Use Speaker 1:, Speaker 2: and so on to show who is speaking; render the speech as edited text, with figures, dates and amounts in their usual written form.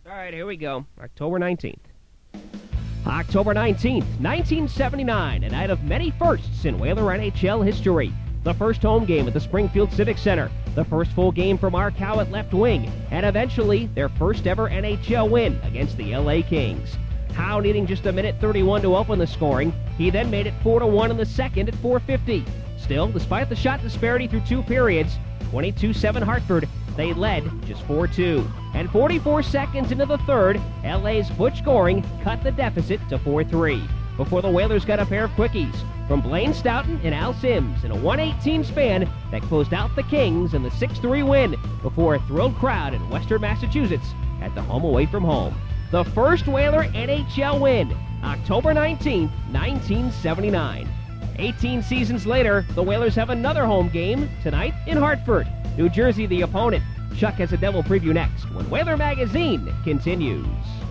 Speaker 1: All right, here we go. October 19th. October 19th, 1979, a night of many firsts in Whaler NHL history. The first home game at the Springfield Civic Center, the first full game for Mark Howe at left wing, and eventually their first ever NHL win against the LA Kings. Howe needing just a minute 31 to open the scoring. He then made it 4-1 in the second at 4:50. Still, despite the shot disparity through two periods, 22-7 Hartford, they led just 4-2. And 44 seconds into the third, LA's Butch Goring cut the deficit to 4-3. Before the Whalers got a pair of quickies from Blaine Stoughton and Al Sims in a 1:18 span that closed out the Kings in the 6-3 win before a thrilled crowd in Western Massachusetts at the home away from home. The first Whaler NHL win, October 19th, 1979. 18 seasons later, the Whalers have another home game tonight in Hartford, New Jersey, the opponent. Chuck has a Devil preview next when Whaler Magazine continues.